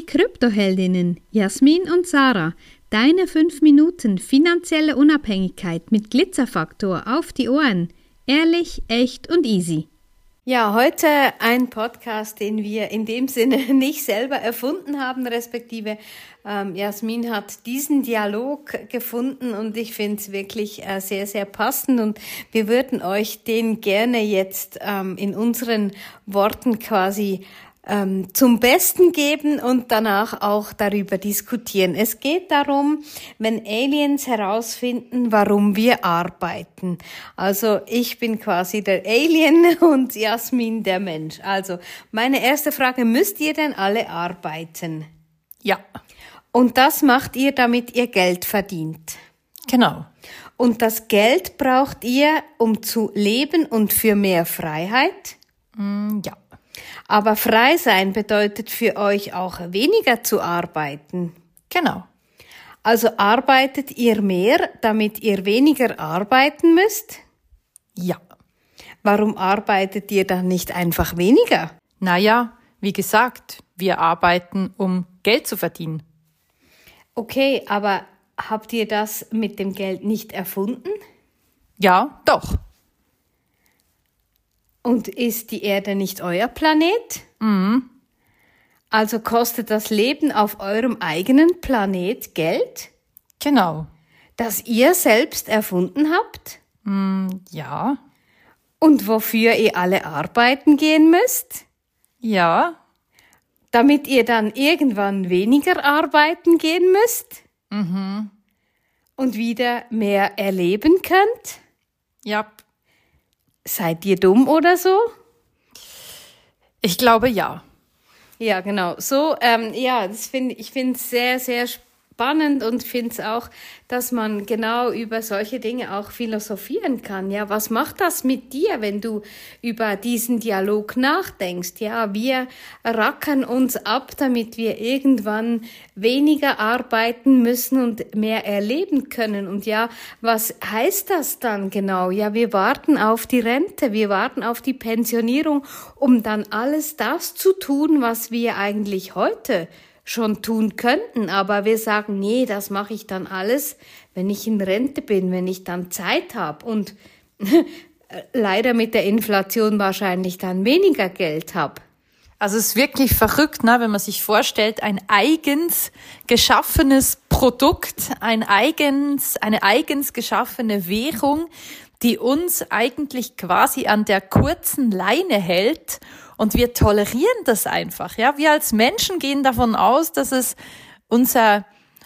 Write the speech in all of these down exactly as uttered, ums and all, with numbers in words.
Kryptoheldinnen Jasmin und Sarah, deine fünf Minuten finanzielle Unabhängigkeit mit Glitzerfaktor auf die Ohren. Ehrlich, echt und easy. Ja, heute ein Podcast, den wir in dem Sinne nicht selber erfunden haben, respektive ähm, Jasmin hat diesen Dialog gefunden und ich finde es wirklich äh, sehr, sehr passend und wir würden euch den gerne jetzt ähm, in unseren Worten quasi ähm, zum Besten geben und danach auch darüber diskutieren. Es geht darum, wenn Aliens herausfinden, warum wir arbeiten. Also ich bin quasi der Alien und Jasmin der Mensch. Also meine erste Frage, müsst ihr denn alle arbeiten? Ja. Und das macht ihr, damit ihr Geld verdient? Genau. Und das Geld braucht ihr, um zu leben und für mehr Freiheit? Mm, ja. Aber frei sein bedeutet für euch auch weniger zu arbeiten. Genau. Also arbeitet ihr mehr, damit ihr weniger arbeiten müsst? Ja. Warum arbeitet ihr dann nicht einfach weniger? Naja, wie gesagt, wir arbeiten, um Geld zu verdienen. Okay, aber habt ihr das mit dem Geld nicht erfunden? Ja, doch. Und ist die Erde nicht euer Planet? Mhm. Also kostet das Leben auf eurem eigenen Planet Geld? Genau. Das ihr selbst erfunden habt? Mm, ja. Und wofür ihr alle arbeiten gehen müsst? Ja. Damit ihr dann irgendwann weniger arbeiten gehen müsst? Mhm. Und wieder mehr erleben könnt? Ja. Seid ihr dumm oder so? Ich glaube, ja. Ja, genau. So, ähm, ja, das finde ich finde es sehr, sehr spannend und finde es auch, dass man genau über solche Dinge auch philosophieren kann. Ja, was macht das mit dir, wenn du über diesen Dialog nachdenkst? Ja, wir rackern uns ab, damit wir irgendwann weniger arbeiten müssen und mehr erleben können. Und ja, was heißt das dann genau? Ja, wir warten auf die Rente, wir warten auf die Pensionierung, um dann alles das zu tun, was wir eigentlich heute schon tun könnten, aber wir sagen, nee, das mache ich dann alles, wenn ich in Rente bin, wenn ich dann Zeit habe und leider mit der Inflation wahrscheinlich dann weniger Geld habe. Also es ist wirklich verrückt, ne, wenn man sich vorstellt, ein eigens geschaffenes Produkt, ein eigens, eine eigens geschaffene Währung, die uns eigentlich quasi an der kurzen Leine hält. Und wir tolerieren das einfach, ja. Wir als Menschen gehen davon aus, dass es unser,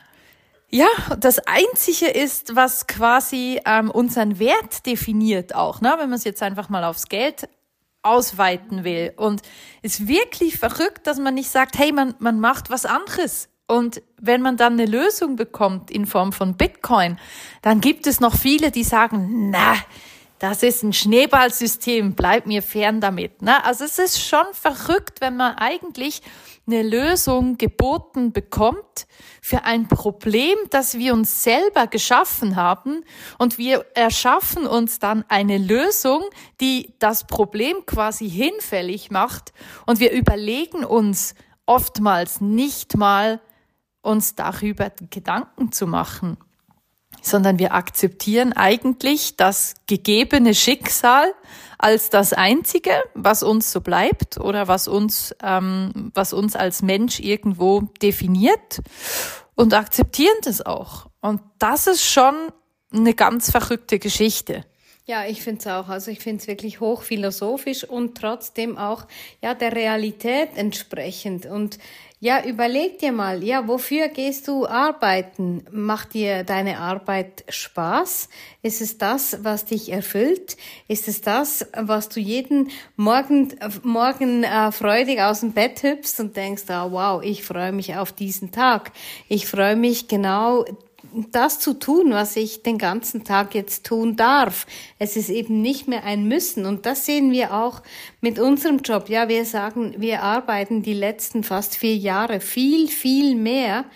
ja, das Einzige ist, was quasi ähm, unseren Wert definiert auch, ne. Wenn man es jetzt einfach mal aufs Geld ausweiten will. Und es ist wirklich verrückt, dass man nicht sagt, hey, man, man macht was anderes. Und wenn man dann eine Lösung bekommt in Form von Bitcoin, dann gibt es noch viele, die sagen, na, das ist ein Schneeballsystem, bleib mir fern damit. Ne? Also es ist schon verrückt, wenn man eigentlich eine Lösung geboten bekommt für ein Problem, das wir uns selber geschaffen haben und wir erschaffen uns dann eine Lösung, die das Problem quasi hinfällig macht und wir überlegen uns oftmals nicht mal, uns darüber Gedanken zu machen, sondern wir akzeptieren eigentlich das gegebene Schicksal als das Einzige, was uns so bleibt oder was uns, ähm, was uns als Mensch irgendwo definiert und akzeptieren das auch. Und das ist schon eine ganz verrückte Geschichte. Ja, ich finde es auch. Also ich finde es wirklich hochphilosophisch und trotzdem auch ja der Realität entsprechend. Und ja, überleg dir mal, ja, wofür gehst du arbeiten? Macht dir deine Arbeit Spaß? Ist es das, was dich erfüllt? Ist es das, was du jeden Morgen, morgen äh, freudig aus dem Bett hüpfst und denkst, ah, wow, ich freue mich auf diesen Tag. Ich freue mich genau das zu tun, was ich den ganzen Tag jetzt tun darf. Es ist eben nicht mehr ein Müssen. Und das sehen wir auch mit unserem Job. Ja, wir sagen, wir arbeiten die letzten fast vier Jahre viel, viel mehr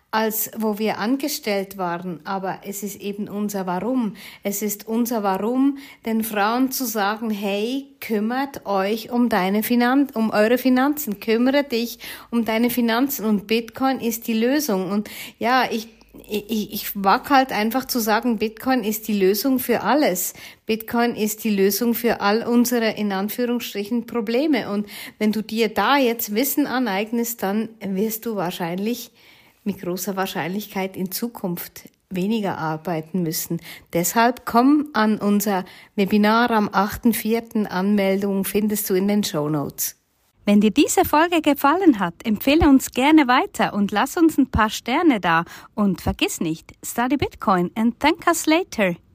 als wo wir angestellt waren. Aber es ist eben unser Warum. Es ist unser Warum, den Frauen zu sagen, hey, kümmert euch um deine Finan- um eure Finanzen, kümmere dich um deine Finanzen und Bitcoin ist die Lösung. Und ja, ich Ich, ich wag halt einfach zu sagen, Bitcoin ist die Lösung für alles. Bitcoin ist die Lösung für all unsere, in Anführungsstrichen, Probleme. Und wenn du dir da jetzt Wissen aneignest, dann wirst du wahrscheinlich mit großer Wahrscheinlichkeit in Zukunft weniger arbeiten müssen. Deshalb komm an unser Webinar am achten vierten Anmeldung findest du in den Shownotes. Wenn dir diese Folge gefallen hat, empfehle uns gerne weiter und lass uns ein paar Sterne da. Und vergiss nicht, study Bitcoin and thank us later.